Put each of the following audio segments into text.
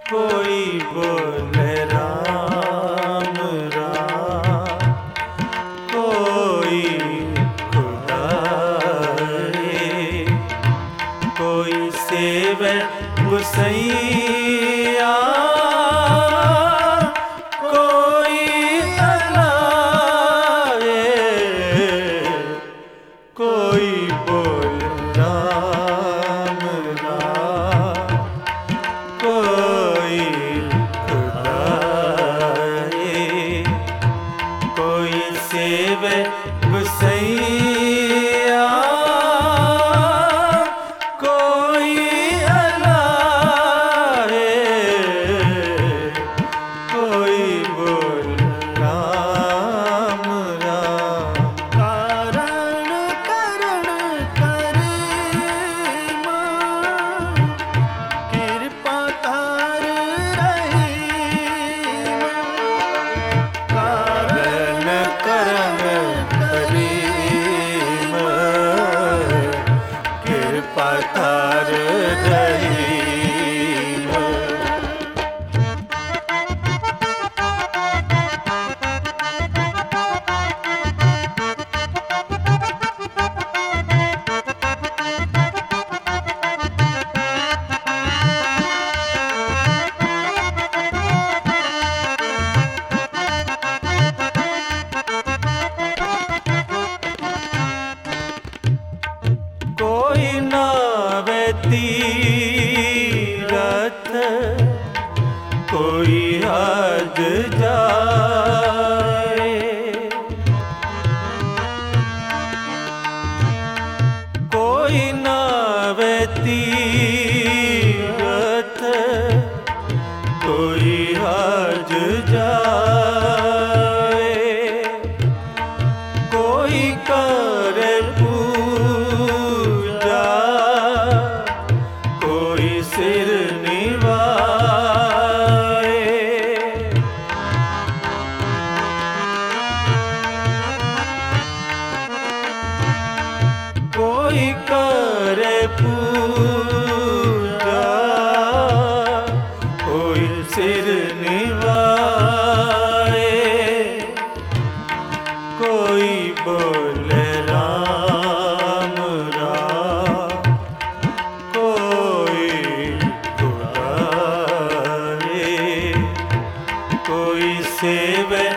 कोई बोले राम राम, कोई खुदा रे, कोई सेवे गुसैया, कोई अल्लाह रे, कोई बोल राम राम, कोई खुदा रे, कोई सेवे गुसैया, कोई अल्लाह रे, कोई बोल राम राम। कारण करण करे मां, कृपा तार रही मां। कारण करन करीम, कृपा तार रहीम। कोई नावे तीरथ, कोई हज जाए, कोई नावे तीरथ, कोई हज जाए, कोई करे पूजा, कोई सिर निवाए, कोई करे पूजा, कोई सिर निवाए, कोई बोले राम राम, कोई खुदा रे, कोई सेवे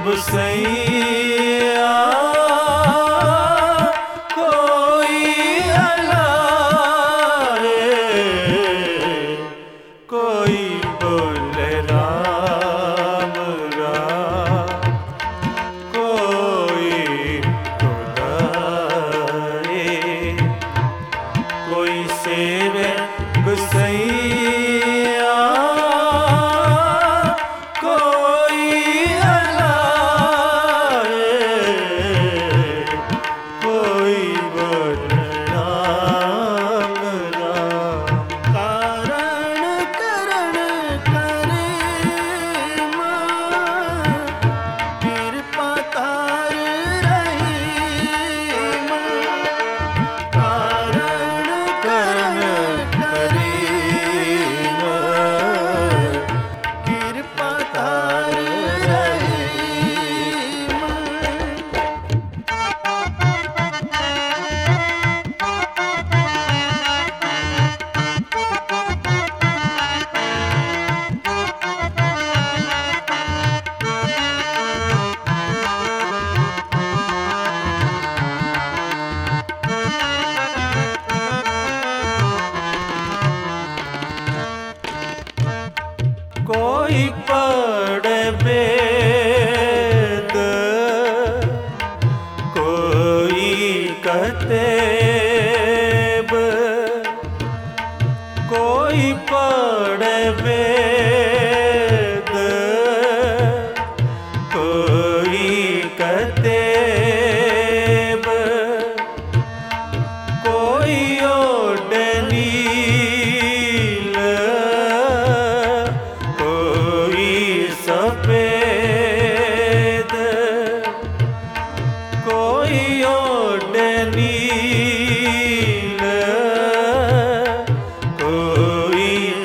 गुसैया, कोई अल्लाह रे, कोई बोले राम राम, कोई खुदा रे, कोई सेवे गुसैया, कोई अल्लाह रे, कोई बोल राम राम। कारण करण करे मां, कृपा तार रही मां। कारण करण करीम, कृपा तार रही मां। कोई पढ़े वेद, कोई कतेब, कोई पढ़े वेद, कोई कतेब, कोई ओढ़े नील, कोई सफेद, कोई ओढ़े नील, कोई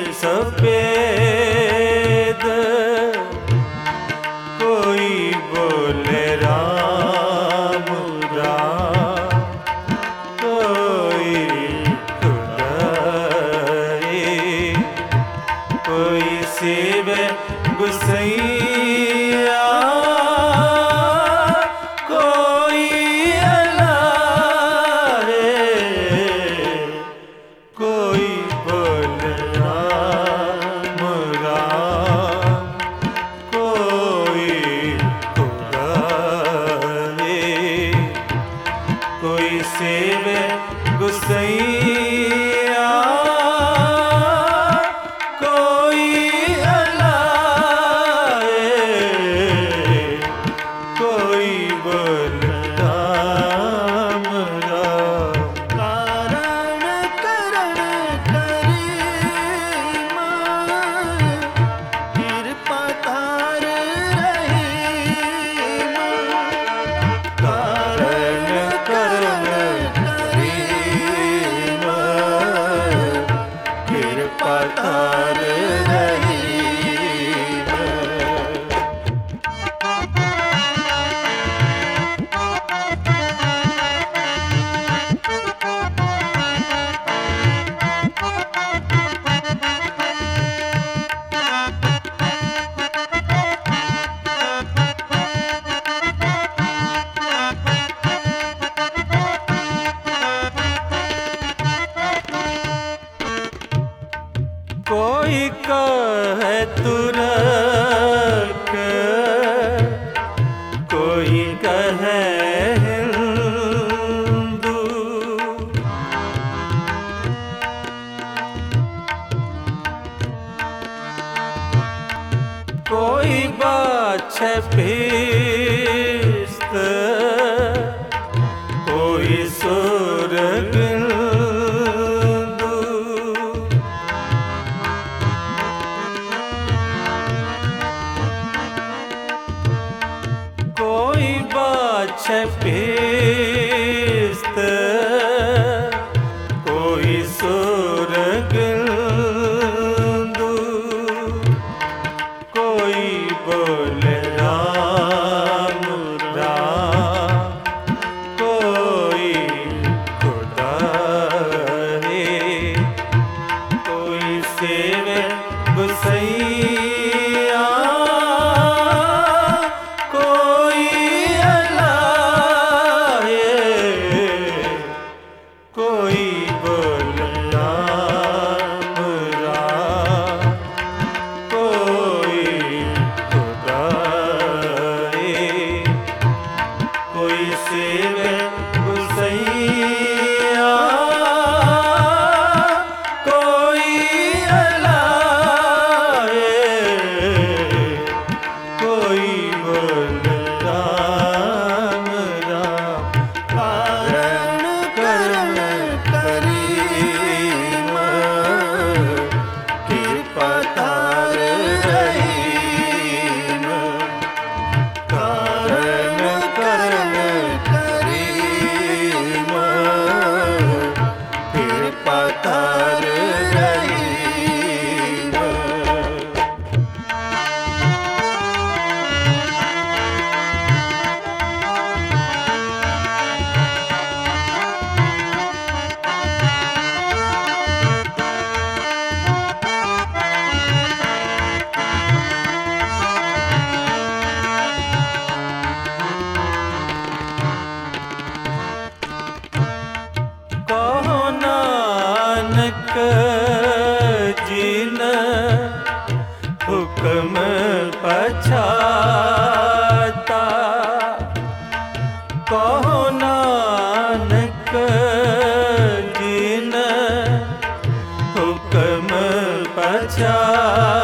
कोई कहे तुरक, कोई कहे हिंदू, कोई बाछे भिस्त, कोई सुरगिंदु, कोई बाछे भिस्त, कोई सुरगिंदु, कोई बोले राम राम, कोई खुदा रे, कोई सेवे गुसैया, कोई अल्लाह है, कोई बोले राम राम, कोई खुदा रे, कोई सेवे गुसैया, कोई अल्लाह है, कोई बोल राम राम। कारण करण करीम, कृपा तार रहीम। कारण करण करीम, कृपा तार रहीम। कहो नानक जी न हुक्म पछाता, कहो नानक जी न हुक्म पछाता,